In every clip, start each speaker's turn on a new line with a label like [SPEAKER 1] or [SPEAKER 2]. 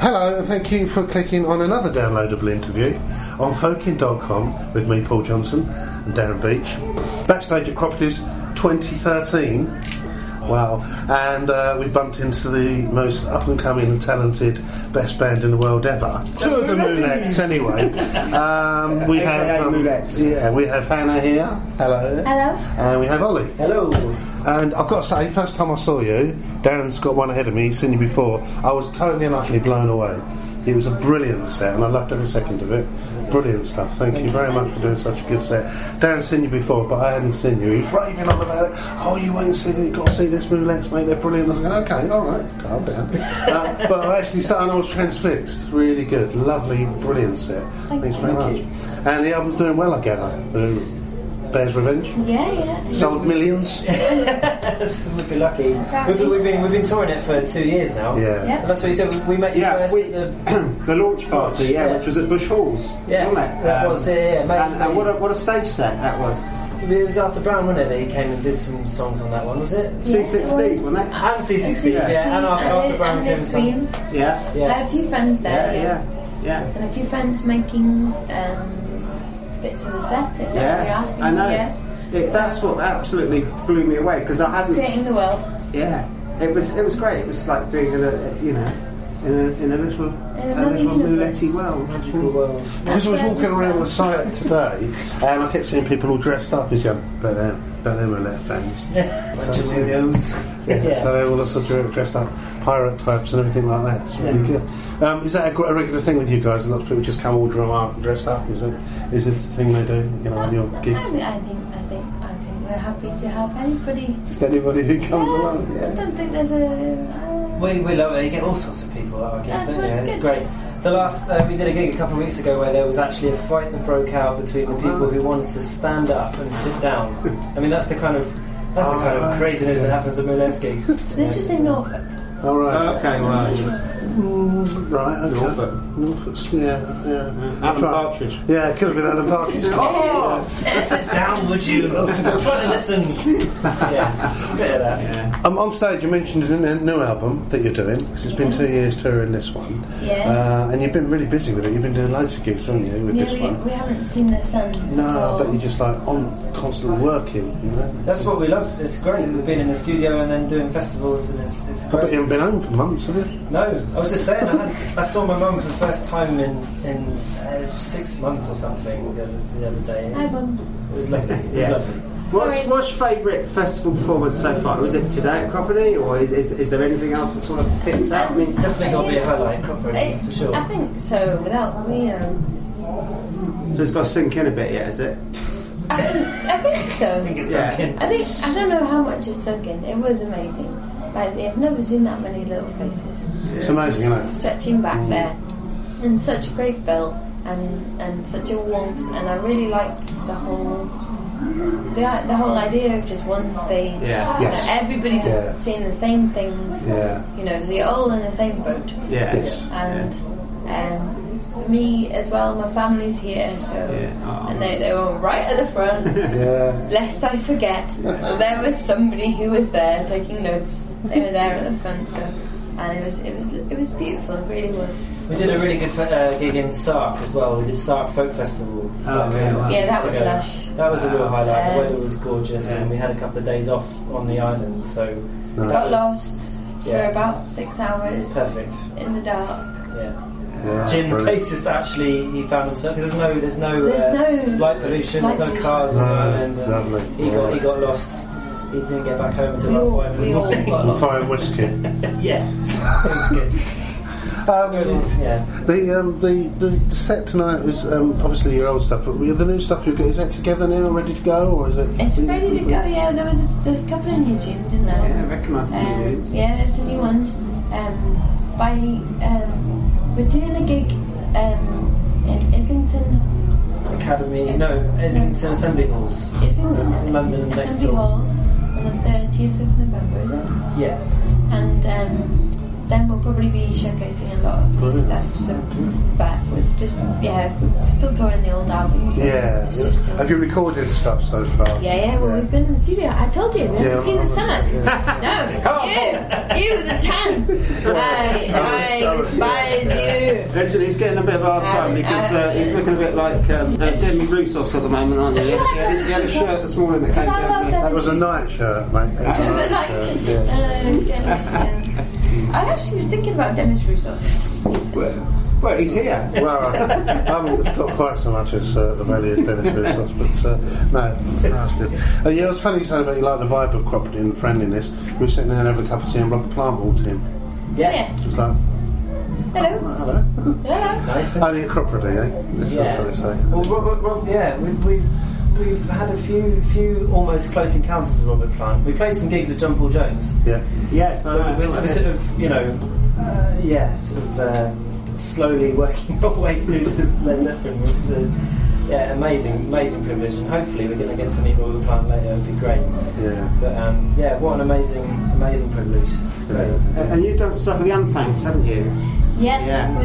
[SPEAKER 1] Hello, and thank you for clicking on another downloadable interview on Folkin.com with me, Paul Johnson, and Darren Beach. Backstage at Croproti's 2013. Wow. And we bumped into the most up-and-coming and talented best band in the world ever. Two of the Moulettes, anyway. We have Hannah here. Hello.
[SPEAKER 2] Hello.
[SPEAKER 1] And we have Ollie.
[SPEAKER 3] Hello.
[SPEAKER 1] And I've got to say, first time I saw you, Darren's got one ahead of me, he's seen you before, I was totally and utterly blown away. It was a brilliant set, and I loved every second of it. Brilliant stuff. Thank you very much for doing such a good set. Darren's seen you before, but I hadn't seen you. He was raving on about it. Oh, you won't see it. You've got to see this Moulettes, mate. They're brilliant. I was like, okay, all right, calm down. But I actually sat and I was transfixed. Really good. Lovely, brilliant set. Thanks very much. And the album's doing well, I gather. Bear's Revenge.
[SPEAKER 2] Yeah.
[SPEAKER 1] Sold millions.
[SPEAKER 3] We'd be lucky. We've been touring it for 2 years now.
[SPEAKER 1] Yeah.
[SPEAKER 3] And that's what you said. We met you first.
[SPEAKER 4] The launch party, which was at Bush Halls.
[SPEAKER 3] Yeah,
[SPEAKER 4] wasn't it?
[SPEAKER 3] That was.
[SPEAKER 4] And what a stage set that was.
[SPEAKER 3] It was Arthur Brown, wasn't it? That he came and did some songs on that one, was it?
[SPEAKER 4] C16, wasn't it?
[SPEAKER 3] And C16, yeah. And Arthur Brown came and sang.
[SPEAKER 4] Yeah.
[SPEAKER 2] I had a few friends there.
[SPEAKER 4] Yeah.
[SPEAKER 2] And a few friends making bits of the set, if that's what you're asking.
[SPEAKER 4] I know.
[SPEAKER 2] Yeah.
[SPEAKER 4] That's what absolutely blew me away, because I hadn't...
[SPEAKER 2] Creating the world.
[SPEAKER 4] Yeah. It was great. It was like being in a little Moulette world.
[SPEAKER 3] Magical world.
[SPEAKER 1] Because I was walking around the site today, and I kept seeing people all dressed up as young, but they're Moulette fans. So they're all sort of dressed up, pirate types and everything like that. It's really good. Is that a regular thing with you guys? Lots of people just come all dressed up. Is it a thing they do? On your gigs?
[SPEAKER 2] I think we're happy to help anybody.
[SPEAKER 1] Just anybody who comes along. Yeah.
[SPEAKER 2] I don't think there's a.
[SPEAKER 3] We love it. You get all sorts of people out, I guess, don't you? It's
[SPEAKER 2] good.
[SPEAKER 3] great. The last we did a gig a couple of weeks ago where there was actually a fight that broke out between the people who wanted to stand up and sit down. I mean, that's the kind of craziness that happens at Moulette's gigs.
[SPEAKER 2] This was in Norfolk.
[SPEAKER 1] All right.
[SPEAKER 4] Okay, well...
[SPEAKER 1] right, okay. Norfolk's, yeah.
[SPEAKER 4] Alan Partridge.
[SPEAKER 1] Yeah, it could have been Alan Partridge.
[SPEAKER 3] Sit down, would you? I'm trying to listen. Yeah, it's a bit of that.
[SPEAKER 4] Yeah.
[SPEAKER 1] On stage, you mentioned a new album that you're doing, because it's been 2 years touring this one.
[SPEAKER 2] Yeah.
[SPEAKER 1] And you've been really busy with it. You've been doing loads of gigs, haven't you, with this one?
[SPEAKER 2] We haven't seen the sun.
[SPEAKER 1] No, but you're just constantly working,
[SPEAKER 3] That's what we love. It's great. We've been in the studio and then doing festivals, and it's
[SPEAKER 1] I
[SPEAKER 3] great.
[SPEAKER 1] bet you haven't been home for months, have you?
[SPEAKER 3] No, I was just saying, I saw my mum for the first time in 6 months or something the other day.
[SPEAKER 2] Hi, Mum.
[SPEAKER 3] It was lovely. It was lovely.
[SPEAKER 4] What's your favourite festival performance so far? Was it today at Croproti, or is there anything else that sort of sticks out? I mean,
[SPEAKER 3] It's definitely got to be a highlight, Croproti, for sure.
[SPEAKER 2] I think so. Without
[SPEAKER 4] so it's got to sink in a bit yet, is it?
[SPEAKER 2] I think so.
[SPEAKER 3] I think it's sunk in.
[SPEAKER 2] I don't know how much it sunk in. It was amazing. Like, I've never seen that many little faces.
[SPEAKER 1] It's amazing, isn't it?
[SPEAKER 2] Stretching back there, and such a great bill, and such a warmth, and I really liked the whole idea of just one stage.
[SPEAKER 4] Yeah.
[SPEAKER 1] Yes.
[SPEAKER 2] Everybody just seeing the same things.
[SPEAKER 1] Yeah.
[SPEAKER 2] So you're all in the same boat.
[SPEAKER 4] Yeah.
[SPEAKER 1] Yes.
[SPEAKER 2] And for me as well, my family's here, so and they were right at the front.
[SPEAKER 1] Yeah.
[SPEAKER 2] Lest I forget, there was somebody who was there taking notes. They were there at the front, and it was beautiful. It really was.
[SPEAKER 3] We did a really good gig in Sark as well. We did Sark Folk Festival.
[SPEAKER 4] Wow.
[SPEAKER 2] Yeah, that was lush.
[SPEAKER 3] That was a real highlight.
[SPEAKER 2] Yeah.
[SPEAKER 3] The weather was gorgeous, and we had a couple of days off on the island, so
[SPEAKER 2] Got lost for about 6 hours.
[SPEAKER 3] Perfect.
[SPEAKER 2] In the dark.
[SPEAKER 3] Yeah.
[SPEAKER 1] brilliant.
[SPEAKER 3] Jim, the bassist, actually, he found himself because there's no light pollution, there's no cars on the island, and
[SPEAKER 1] lovely.
[SPEAKER 3] he got lost. He didn't get back home until about 5 in the
[SPEAKER 2] We all
[SPEAKER 3] morning.
[SPEAKER 2] got lost.
[SPEAKER 1] Fire and whiskey.
[SPEAKER 3] Yeah, it was good.
[SPEAKER 1] The set tonight was obviously your old stuff, but the new stuff you've got, is that together now, ready to go, or is it?
[SPEAKER 2] It's ready to go. Yeah, there's a couple of new tunes in there.
[SPEAKER 4] Yeah, I recognise the new tunes.
[SPEAKER 2] Yeah, there's some new ones. We're doing a gig in Islington.
[SPEAKER 3] Islington Assembly Halls.
[SPEAKER 2] Islington
[SPEAKER 3] in London and next
[SPEAKER 2] Assembly
[SPEAKER 3] door.
[SPEAKER 2] Halls on the 30th of November, is it?
[SPEAKER 3] Yeah.
[SPEAKER 2] And then we'll probably be showcasing a lot of new stuff. So, but we've we're still touring the old album. So it's just
[SPEAKER 1] Have you recorded stuff so far?
[SPEAKER 2] Yeah. Well, we've been in the studio. I told you, we haven't seen the summer. No, you with the tan. I despise you.
[SPEAKER 4] Listen, he's getting a bit of a hard time because he's looking a bit like Demi Roussos at the moment, aren't you? He had a shirt this morning that came down.
[SPEAKER 1] That was a night shirt, mate.
[SPEAKER 2] It was a night shirt. I actually was thinking about Dennis Roussos for some reason.
[SPEAKER 4] Well, he's here.
[SPEAKER 1] Well, I haven't got quite so much as the value as Dennis Roussos, but no, that's good. It was funny you saying about you like the vibe of Croppedy and friendliness. We were sitting there and having a cup of tea and Robert Plant walked in.
[SPEAKER 3] Yeah.
[SPEAKER 1] It was like,
[SPEAKER 2] hello.
[SPEAKER 3] That's nice.
[SPEAKER 1] Only a Croppedy, eh? That's what they say.
[SPEAKER 3] Well, Robert, we've had a few almost close encounters with Robert Plant. We played some gigs with John Paul Jones.
[SPEAKER 1] Yeah.
[SPEAKER 4] Yes,
[SPEAKER 3] we're sort of, slowly working our way through this Led Zeppelin, which is amazing privilege, and hopefully we're going to get to meet Robert Plant later. It'd be great.
[SPEAKER 1] Yeah.
[SPEAKER 3] But what an amazing privilege. It's great.
[SPEAKER 4] And you've done stuff with the Unplanks, haven't you?
[SPEAKER 2] Yeah.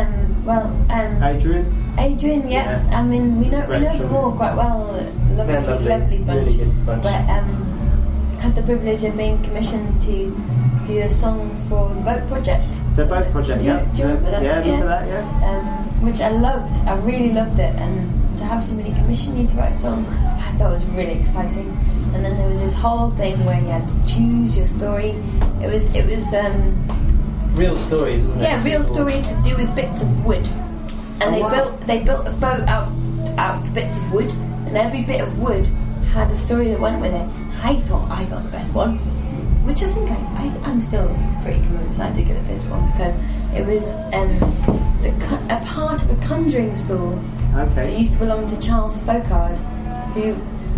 [SPEAKER 2] With Adrian, yeah. I mean, we know them all quite well. Lovely bunch.
[SPEAKER 3] Really good bunch.
[SPEAKER 2] But had the privilege of being commissioned to do a song for the Boat Project.
[SPEAKER 4] The Boat Project,
[SPEAKER 2] do you remember that?
[SPEAKER 4] Yeah, I remember that, yeah.
[SPEAKER 2] Which I loved. I really loved it. And to have somebody commission you to write a song, I thought was really exciting. And then there was this whole thing where you had to choose your story. It was
[SPEAKER 3] real stories, wasn't it?
[SPEAKER 2] Yeah, real stories to do with bits of wood. And they built a boat out of bits of wood, and every bit of wood had a story that went with it. I thought I got the best one, which I think I'm still pretty convinced I did get the best one, because it was a part of a conjuring store that used to belong to Charles Foucault, who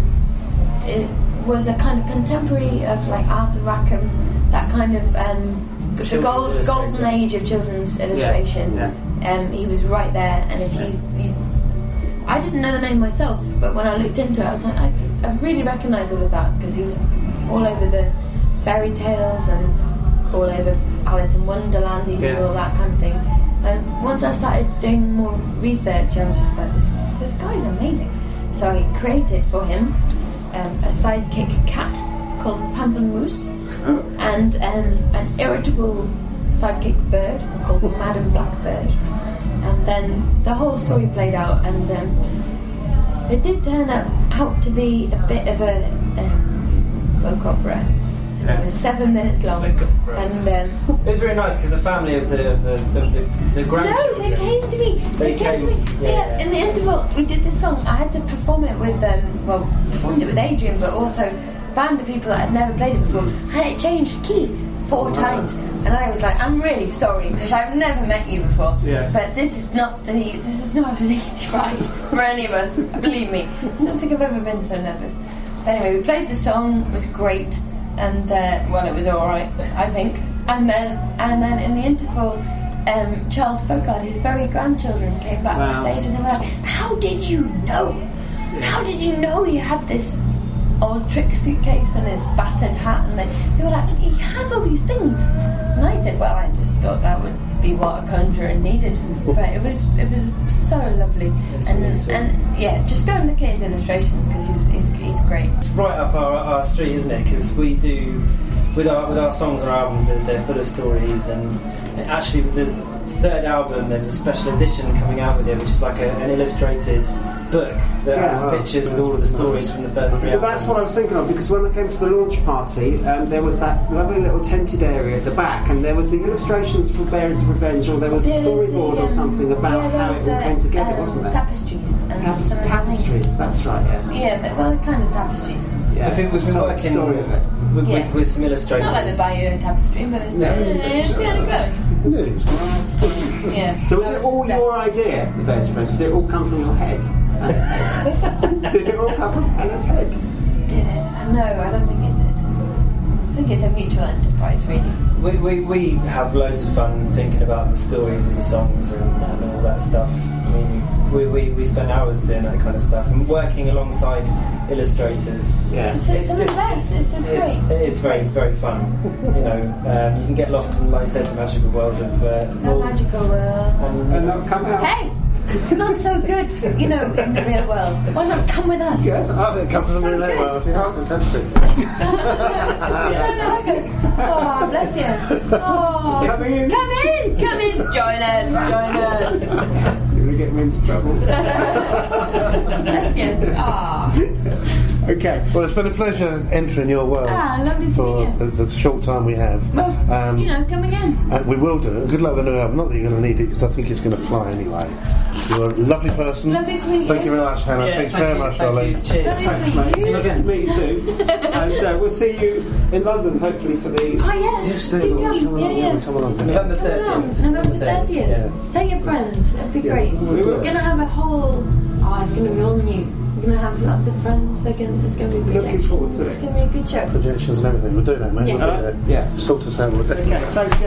[SPEAKER 2] was a kind of contemporary of like Arthur Rackham, that kind of the golden age of children's illustration. He was right there, and if you I didn't know the name myself, but when I looked into it, I was like, I really recognise all of that, because he was all over the fairy tales and all over Alice in Wonderland. He did all that kind of thing. And once I started doing more research, I was just like, this guy's amazing. So I created for him a sidekick cat called Pamplemousse, and an irritable sidekick bird called Madam Blackbird. And then the whole story played out, and it did turn out to be a bit of a folk opera. It was 7 minutes long, and
[SPEAKER 3] it was very nice because the family of the grandchildren.
[SPEAKER 2] No, they came to me. They came to me. Yeah, in the interval, we did this song. I had to perform it with performed it with Adrian, but also a band of people that had never played it before. And it changed key 4 times, and I was like, I'm really sorry because I've never met you before. But this is not an easy ride for any of us. Believe me, I don't think I've ever been so nervous. Anyway, we played the song. It was great. And it was all right, I think. And then in the interval, Charles Foucault, his very grandchildren, came back on stage, and they were like, "How did you know? How did you know he had this old trick suitcase and his battered hat?" And they were like, "He has all these things." And I said, "Well, I just thought that would be what a conjurer needed." But it was so lovely, just go and look at his illustrations, because he's great.
[SPEAKER 3] It's right up our street, isn't it? Because we do with our songs and our albums, they're full of stories, and actually with the 3rd album there's a special edition coming out with it, which is like an illustrated book that has pictures with all of the stories from the first 3 albums.
[SPEAKER 4] That's what I was thinking of, because when I came to the launch party, there was that lovely little tented area at the back, and there was the illustrations for Bearers of Revenge, or there was a storyboard or something about how it all came together, wasn't there?
[SPEAKER 2] Tapestries.
[SPEAKER 4] Tapestries, that's right,
[SPEAKER 2] they're kind of tapestries.
[SPEAKER 3] The people who've been working with some illustrators.
[SPEAKER 2] Not like the Bayeux tapestry, but it's kind of close. Yeah.
[SPEAKER 4] So was it all your idea, the Bearers of Revenge? Did it all come from your head? Did it all come from Anna's head?
[SPEAKER 2] Did it? No, I don't think it did. I think it's a mutual enterprise, really.
[SPEAKER 3] We have loads of fun thinking about the stories of the songs and all that stuff. I mean, we spend hours doing that kind of stuff and working alongside illustrators.
[SPEAKER 4] Yeah,
[SPEAKER 2] It's the best. It's great.
[SPEAKER 3] It is very, very fun. You can get lost in, like I said, the magical world of
[SPEAKER 2] The magical world.
[SPEAKER 4] and they'll come out.
[SPEAKER 2] Hey, it's not so good, in the real world. Why not come with us?
[SPEAKER 4] Yes,
[SPEAKER 1] Come to the
[SPEAKER 2] so
[SPEAKER 1] real
[SPEAKER 2] good.
[SPEAKER 1] world. Yeah, fantastic.
[SPEAKER 2] Oh, bless you. Oh,
[SPEAKER 4] Coming in.
[SPEAKER 2] Come in. Join us.
[SPEAKER 4] You're going to get me into trouble.
[SPEAKER 2] Bless you. Oh.
[SPEAKER 4] Okay.
[SPEAKER 1] Well, it's been a pleasure entering your world
[SPEAKER 2] Lovely to
[SPEAKER 1] for
[SPEAKER 2] meet you.
[SPEAKER 1] the short time we have.
[SPEAKER 2] Well, come again.
[SPEAKER 1] We will do. Good luck with the new album. Not that you're going to need it, because I think it's going to fly anyway. You're a lovely person.
[SPEAKER 2] Lovely to meet you.
[SPEAKER 1] Thank you very much, Hannah.
[SPEAKER 3] Yeah,
[SPEAKER 1] Thanks very much, Ollie.
[SPEAKER 3] Cheers.
[SPEAKER 2] Lovely
[SPEAKER 4] Thanks,
[SPEAKER 2] to
[SPEAKER 4] mate.
[SPEAKER 2] meet you.
[SPEAKER 4] Nice to meet you too. And we'll see you in London, hopefully, for the...
[SPEAKER 2] Oh, yes.
[SPEAKER 1] Yes,
[SPEAKER 2] Do
[SPEAKER 1] Steve.
[SPEAKER 2] come.
[SPEAKER 1] Come along.
[SPEAKER 3] November
[SPEAKER 2] Come along.
[SPEAKER 3] 30th.
[SPEAKER 2] November 30th.
[SPEAKER 1] Yeah.
[SPEAKER 2] Tell your friends. It'd be great.
[SPEAKER 1] we will.
[SPEAKER 2] We're going to have a whole... Oh, it's going to be all new. We're going to have lots of friends. It's going to be
[SPEAKER 4] Looking
[SPEAKER 2] projections.
[SPEAKER 4] forward to it.
[SPEAKER 2] It's going to be a good show.
[SPEAKER 1] Projections and everything. We'll do that, mate.
[SPEAKER 2] Yeah.
[SPEAKER 1] We'll do that.
[SPEAKER 4] Yeah.
[SPEAKER 1] Sort us out with it.
[SPEAKER 4] Okay, thanks again.